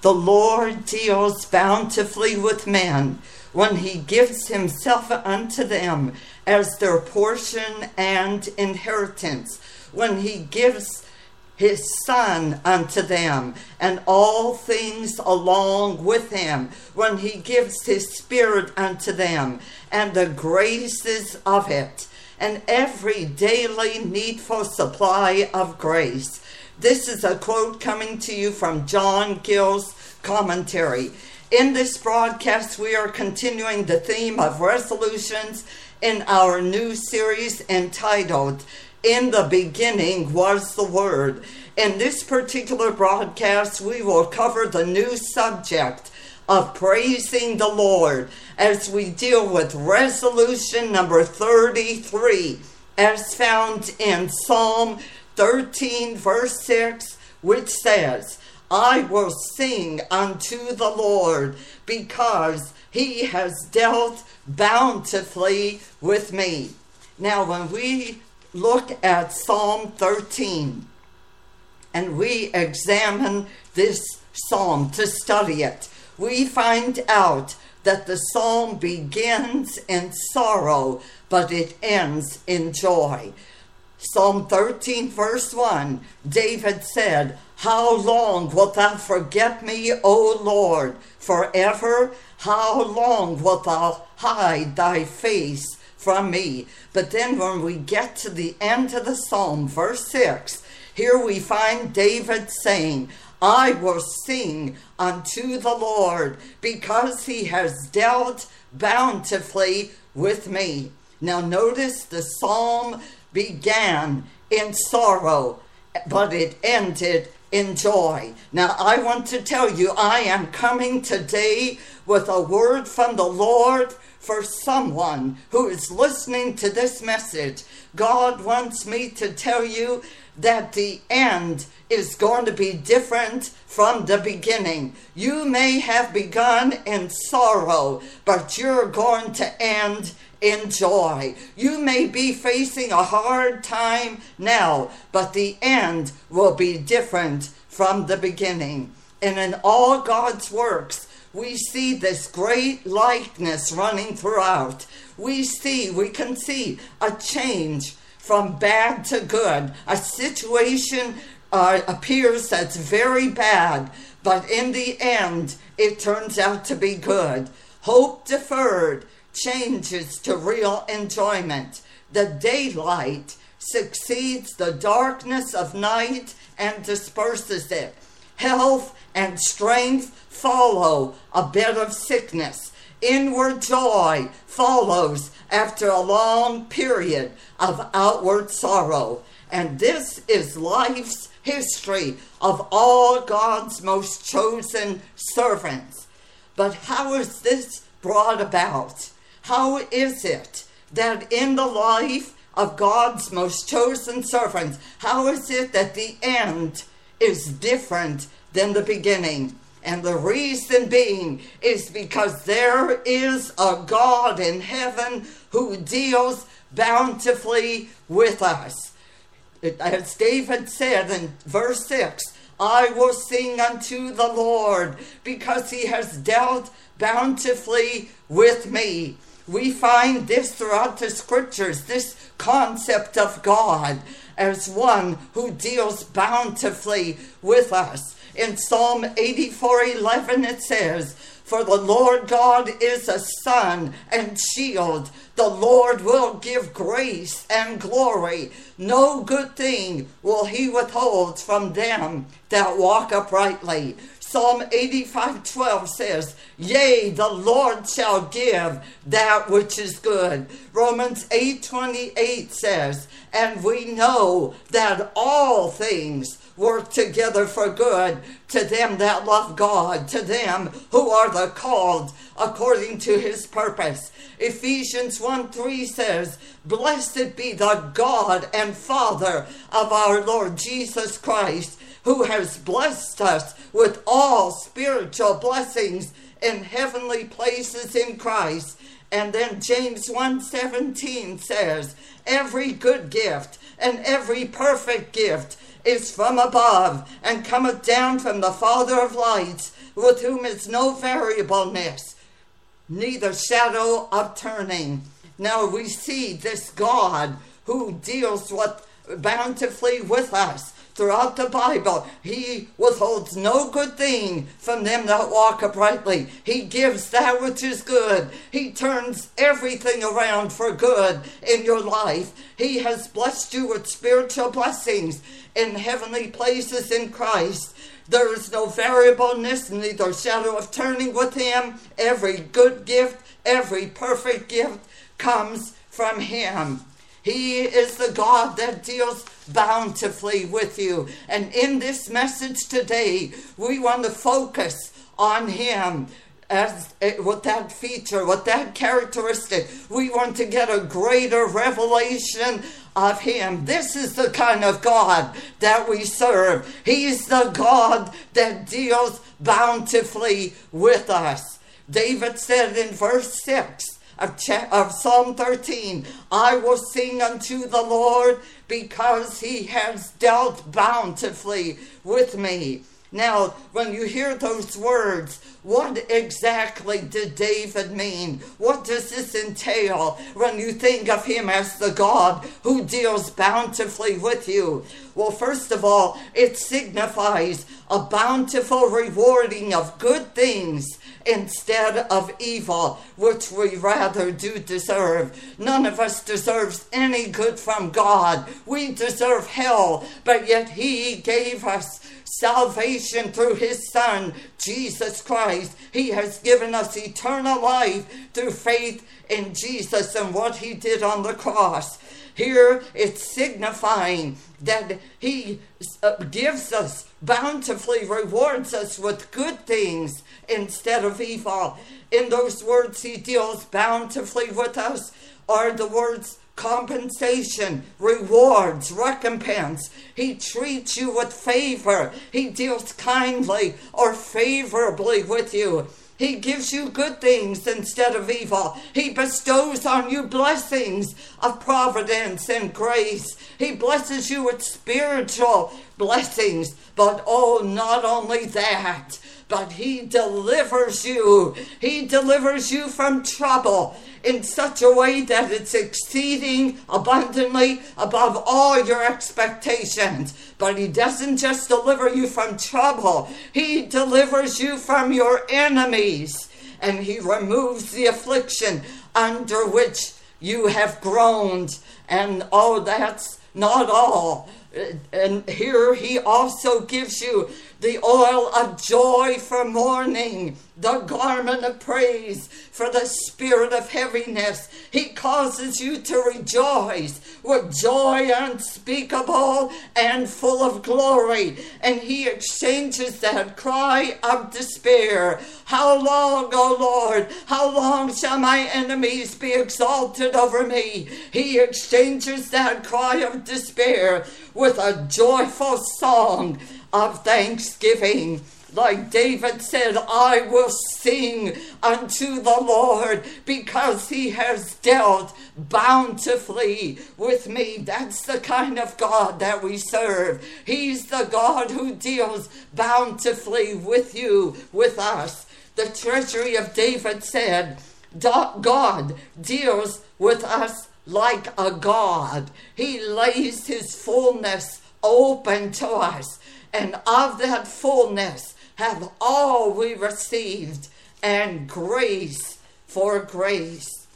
The Lord deals bountifully with men when he gives himself unto them as their portion and inheritance, when he gives his Son unto them, and all things along with him, when he gives his Spirit unto them, and the graces of it, and every daily needful supply of grace. This is a quote coming to you from John Gill's commentary. In this broadcast, we are continuing the theme of resolutions in our new series entitled, In the Beginning Was the Word. In this particular broadcast, we will cover the new subject of praising the Lord as we deal with resolution number 33, as found in Psalm 13, verse 6, which says, I will sing unto the Lord because he has dealt bountifully with me. Now, when we look at Psalm 13 and we examine this psalm to study it, we find out that the psalm begins in sorrow, but it ends in joy. Psalm 13, verse 1, David said, How long wilt thou forget me, O Lord, forever? How long wilt thou hide thy face from me? But then when we get to the end of the psalm, verse 6, here we find David saying, I will sing unto the Lord because he has dealt bountifully with me. Now notice the psalm began in sorrow, but it ended in joy. Now I want to tell you, I am coming today with a word from the Lord for someone who is listening to this message. God wants me to tell you that the end is going to be different from the beginning. You may have begun in sorrow, but you're going to end in joy. You may be facing a hard time now, but the end will be different from the beginning. And in all God's works, we see this great likeness running throughout. We can see a change from bad to good. A situation appears that's very bad, but in the end, it turns out to be good. Hope deferred changes to real enjoyment. The daylight succeeds the darkness of night and disperses it. Health and strength follow a bed of sickness. Inward joy follows after a long period of outward sorrow. And this is life's history of all God's most chosen servants. But how is this brought about? How is it that in the life of God's most chosen servants, how is it that the end is different than the beginning? And the reason being is because there is a God in heaven who deals bountifully with us. As David said in verse 6, I will sing unto the Lord because he has dealt bountifully with me. We find this throughout the scriptures, this concept of God as one who deals bountifully with us. In Psalm 84:11 it says, For the Lord God is a sun and shield. The Lord will give grace and glory. No good thing will he withhold from them that walk uprightly. Psalm 85:12 says, Yea, the Lord shall give that which is good. Romans 8:28 says, And we know that all things work together for good to them that love God, to them who are the called according to his purpose. Ephesians 1:3 says, Blessed be the God and Father of our Lord Jesus Christ, who has blessed us with all spiritual blessings in heavenly places in Christ. And then James 1:17 says, Every good gift and every perfect gift is from above, and cometh down from the Father of lights, with whom is no variableness, neither shadow of turning. Now we see this God who deals bountifully with us throughout the Bible. He withholds no good thing from them that walk uprightly. He gives that which is good. He turns everything around for good in your life. He has blessed you with spiritual blessings in heavenly places in Christ. There is no variableness, neither shadow of turning with him. Every good gift, every perfect gift comes from him. He is the God that deals bountifully with you. And in this message today, we want to focus on him with that feature, with that characteristic. We want to get a greater revelation of him. This is the kind of God that we serve. He's the God that deals bountifully with us. David said in verse 6 of Psalm 13, I will sing unto the Lord because he has dealt bountifully with me. Now, when you hear those words, what exactly did David mean? What does this entail when you think of him as the God who deals bountifully with you? Well, first of all, it signifies a bountiful rewarding of good things instead of evil, which we rather do deserve. None of us deserves any good from God. We deserve hell, but yet he gave us salvation through his Son, Jesus Christ. He has given us eternal life through faith in Jesus and what he did on the cross. Here it's signifying that he gives us, bountifully rewards us with good things instead of evil. In those words, he deals bountifully with us are the words compensation, rewards, recompense. He treats you with favor. He deals kindly or favorably with you. He gives you good things instead of evil. He bestows on you blessings of providence and grace. He blesses you with spiritual blessings. But not only that, but he delivers you. He delivers you from trouble in such a way that it's exceeding abundantly above all your expectations. But he doesn't just deliver you from trouble. He delivers you from your enemies. And he removes the affliction under which you have groaned. And that's not all. And here he also gives you the oil of joy for mourning, the garment of praise for the spirit of heaviness. He causes you to rejoice with joy unspeakable and full of glory. And he exchanges that cry of despair. How long, O Lord, how long shall my enemies be exalted over me? He exchanges that cry of despair with a joyful song of thanksgiving. Like David said, I will sing unto the Lord because he has dealt bountifully with me. That's the kind of God that we serve. He's the God who deals bountifully with you, with us. The treasury of David said, God deals with us like a God. He lays his fullness open to us. And of that fullness have all we received, and grace for grace.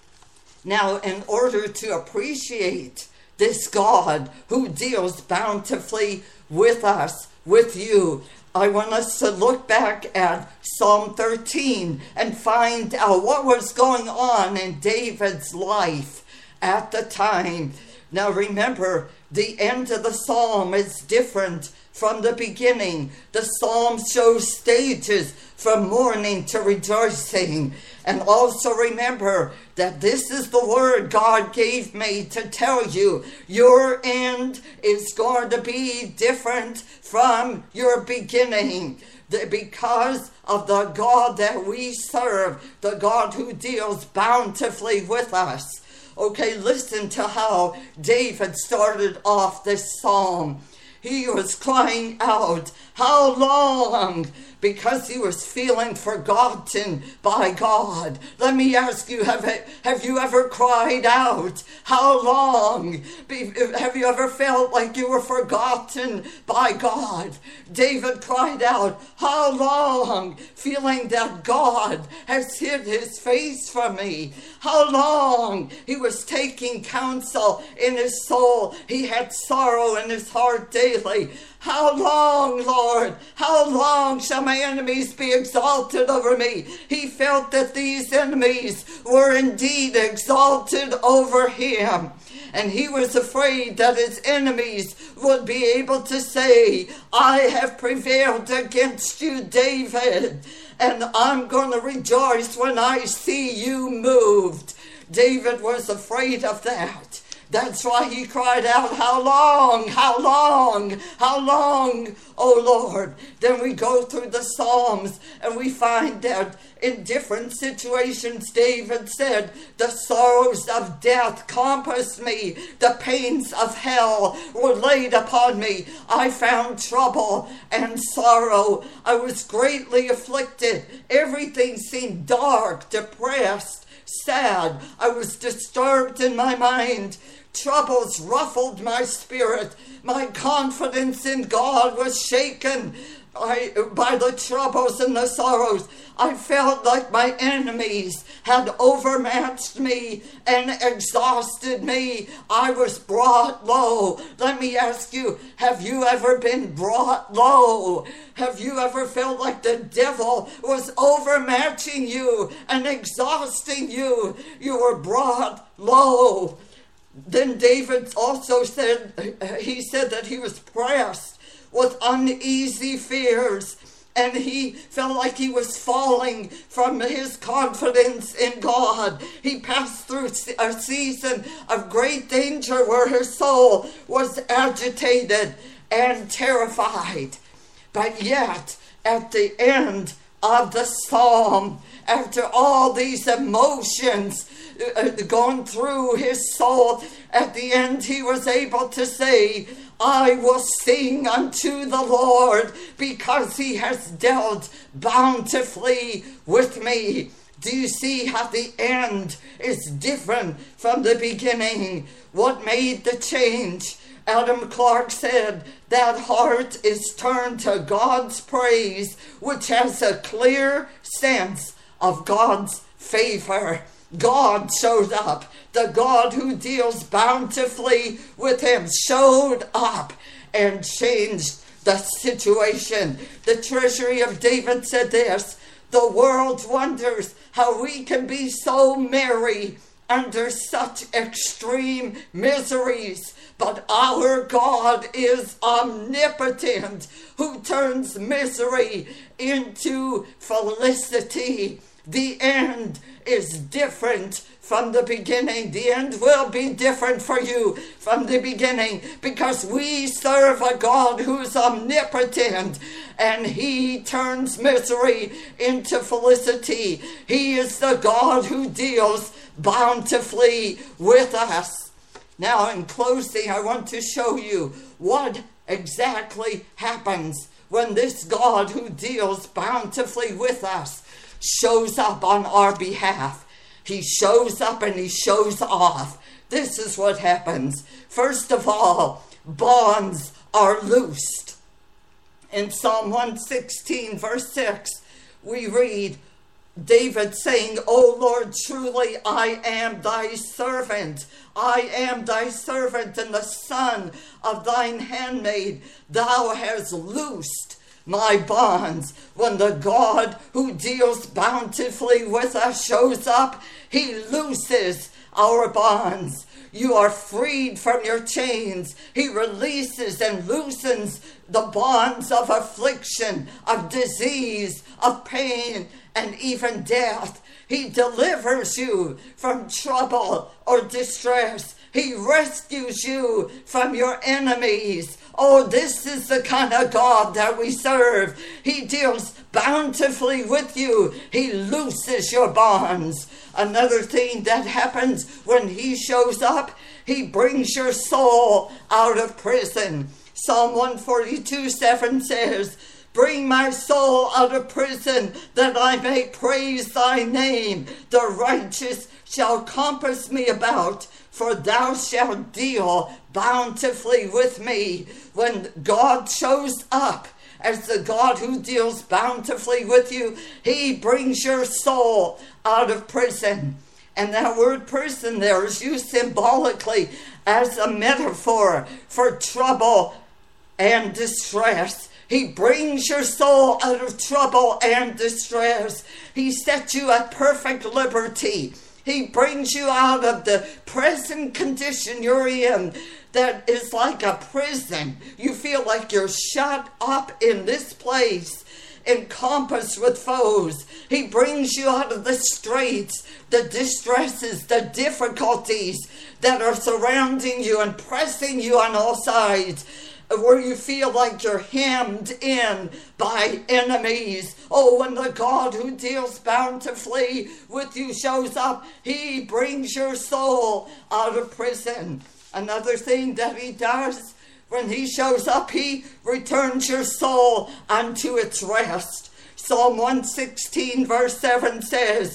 Now, in order to appreciate this God who deals bountifully with us, with you, I want us to look back at Psalm 13 and find out what was going on in David's life at the time. Now remember, the end of the psalm is different from the beginning. The psalm shows stages from mourning to rejoicing. And also remember that this is the word God gave me to tell you. Your end is going to be different from your beginning. Because of the God that we serve, the God who deals bountifully with us. Okay, listen to how David started off this psalm. He was crying out, How long? Because he was feeling forgotten by God. Let me ask you, have you ever cried out? How long? Have you ever felt like you were forgotten by God? David cried out, how long? Feeling that God has hid his face from me. How long? He was taking counsel in his soul. He had sorrow in his heart daily. How long, Lord? How long shall my enemies be exalted over me? He felt that these enemies were indeed exalted over him. And he was afraid that his enemies would be able to say, I have prevailed against you, David, and I'm going to rejoice when I see you moved. David was afraid of that. That's why he cried out, how long, how long, how long, oh Lord. Then we go through the Psalms and we find that in different situations, David said, the sorrows of death compassed me. The pains of hell were laid upon me. I found trouble and sorrow. I was greatly afflicted. Everything seemed dark, depressed, sad. I was disturbed in my mind. Troubles ruffled my spirit. My confidence in God was shaken by the troubles and the sorrows. I felt like my enemies had overmatched me and exhausted me. I was brought low. Let me ask you, have you ever been brought low? Have you ever felt like the devil was overmatching you and exhausting you? You were brought low. Then David also said that he was pressed with uneasy fears, and he felt like he was falling from his confidence in God. He passed through a season of great danger where his soul was agitated and terrified. But yet, at the end of the psalm, after all these emotions going through his soul, at the end he was able to say, I will sing unto the Lord because he has dealt bountifully with me. Do you see how the end is different from the beginning? What made the change? Adam Clarke said, that heart is turned to God's praise, which has a clear sense of God's favor. God showed up. The God who deals bountifully with him showed up and changed the situation. The treasury of David said this, the world wonders how we can be so merry under such extreme miseries. But our God is omnipotent, who turns misery into felicity. The end is different from the beginning. The end will be different for you from the beginning, because we serve a God who's omnipotent, and he turns misery into felicity. He is the God who deals bountifully with us. Now, in closing, I want to show you what exactly happens when this God who deals bountifully with us shows up on our behalf. He shows up and he shows off. This is what happens. First of all, bonds are loosed. In Psalm 116, verse 6, we read David saying, O Lord, truly I am thy servant. I am thy servant and the son of thine handmaid. Thou hast loosed my bonds. When the God who deals bountifully with us shows up, he looses our bonds. You are freed from your chains. He releases and loosens the bonds of affliction, of disease, of pain, and even death. He delivers you from trouble or distress. He rescues you from your enemies. Oh, this is the kind of God that we serve. He deals bountifully with you. He looses your bonds. Another thing that happens when he shows up, he brings your soul out of prison. Psalm 142:7 says, bring my soul out of prison, that I may praise thy name. The righteous shall compass me about, for thou shalt deal bountifully with me. When God shows up as the God who deals bountifully with you, he brings your soul out of prison. And that word prison there is used symbolically as a metaphor for trouble and distress. He brings your soul out of trouble and distress. He sets you at perfect liberty. He brings you out of the present condition you're in that is like a prison. You feel like you're shut up in this place, encompassed with foes. He brings you out of the straits, the distresses, the difficulties that are surrounding you and pressing you on all sides, where you feel like you're hemmed in by enemies. Oh, when the God who deals bountifully with you shows up, he brings your soul out of prison. Another thing that he does, when he shows up, he returns your soul unto its rest. Psalm 116 verse 7 says,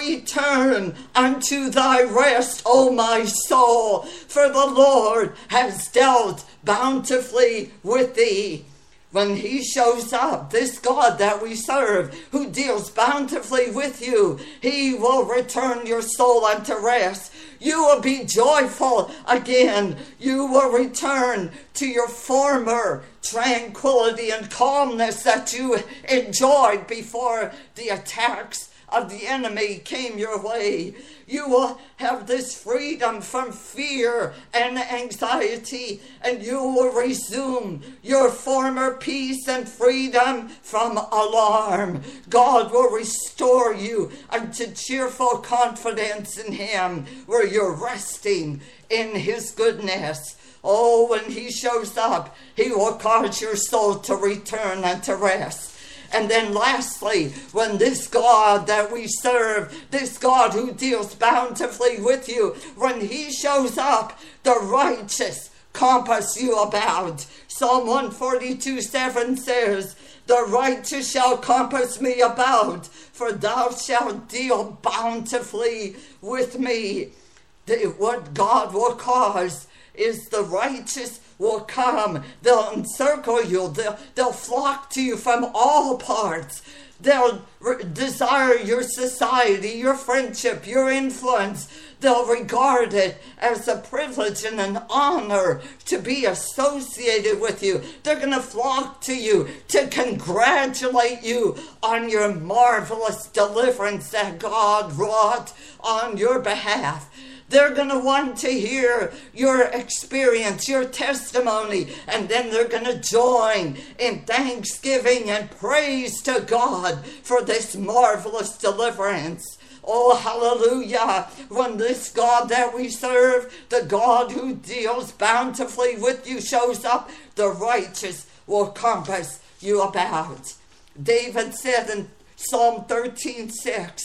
return unto thy rest, O my soul, for the Lord has dealt bountifully with thee. When he shows up, this God that we serve, who deals bountifully with you, he will return your soul unto rest. You will be joyful again. You will return to your former tranquility and calmness that you enjoyed before the attacks of the enemy came your way. You will have this freedom from fear and anxiety, and you will resume your former peace and freedom from alarm. God will restore you unto cheerful confidence in him, where you're resting in his goodness. Oh, when he shows up, he will cause your soul to return unto rest. And then lastly, when this God that we serve, this God who deals bountifully with you, when he shows up, the righteous compass you about. Psalm 142:7 says, the righteous shall compass me about, for thou shalt deal bountifully with me. What God will cause is the righteous will come. They'll encircle you. They'll flock to you from all parts. They'll desire your society, your friendship, your influence. They'll regard it as a privilege and an honor to be associated with you. They're going to flock to you to congratulate you on your marvelous deliverance that God wrought on your behalf. They're going to want to hear your experience, your testimony, and then they're going to join in thanksgiving and praise to God for this marvelous deliverance. Oh, hallelujah. When this God that we serve, the God who deals bountifully with you, shows up, the righteous will compass you about. David said in Psalm 13:6,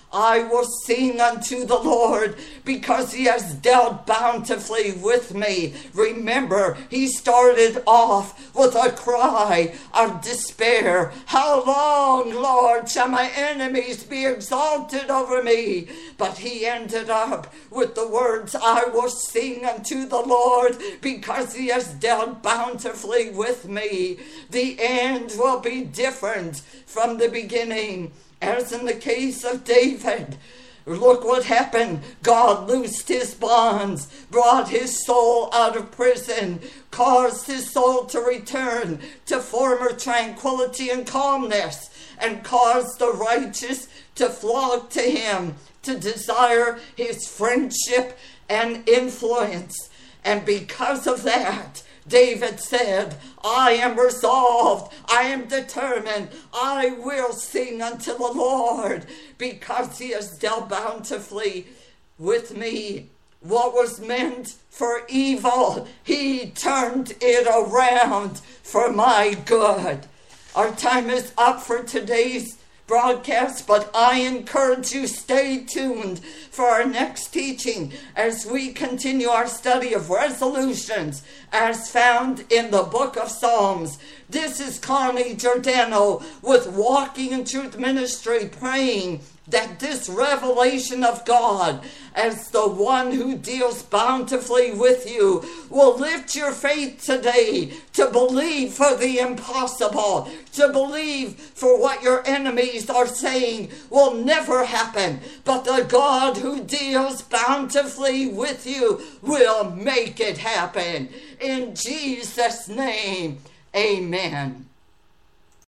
I will sing unto the Lord because he has dealt bountifully with me. Remember, he started off with a cry of despair. How long, Lord, shall my enemies be exalted over me? But he ended up with the words, I will sing unto the Lord because he has dealt bountifully with me. The end will be different from the beginning. As in the case of David, look what happened. God loosed his bonds, brought his soul out of prison, caused his soul to return to former tranquility and calmness, and caused the righteous to flock to him, to desire his friendship and influence. And because of that, David said, I am resolved, I am determined, I will sing unto the Lord because he has dealt bountifully with me. What was meant for evil, he turned it around for my good. Our time is up for today's broadcast, but I encourage you, stay tuned for our next teaching as we continue our study of resolutions as found in the book of Psalms. This is Connie Giordano with Walking in Truth Ministry, praying that this revelation of God as the one who deals bountifully with you will lift your faith today to believe for the impossible, to believe for what your enemies are saying will never happen, but the God who deals bountifully with you will make it happen. In Jesus' name, amen.